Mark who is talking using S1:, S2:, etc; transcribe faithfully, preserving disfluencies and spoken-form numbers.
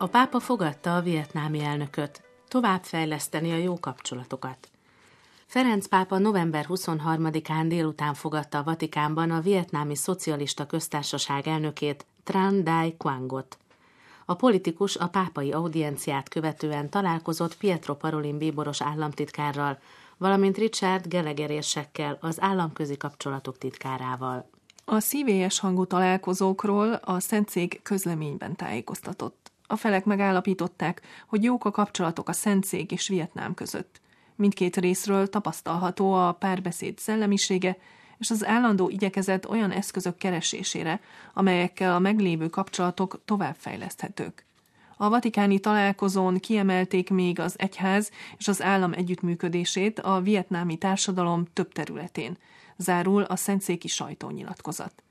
S1: A pápa fogadta a vietnámi elnököt, továbbfejleszteni a jó kapcsolatokat. Ferenc pápa november huszonharmadikán délután fogadta a Vatikánban a vietnámi szocialista köztársaság elnökét, Tran Dai Quangot. A politikus a pápai audienciát követően találkozott Pietro Parolin bíboros államtitkárral, valamint Richard Gallagher érsekkel, az államközi kapcsolatok titkárával.
S2: A szívélyes hangú találkozókról a Szentszék közleményben tájékoztatott. A felek megállapították, hogy jók a kapcsolatok a Szentszék és Vietnám között. Mindkét részről tapasztalható a párbeszéd szellemisége és az állandó igyekezet olyan eszközök keresésére, amelyekkel a meglévő kapcsolatok továbbfejleszthetők. A vatikáni találkozón kiemelték még az egyház és az állam együttműködését a vietnámi társadalom több területén. Zárul a szentszéki sajtónyilatkozat.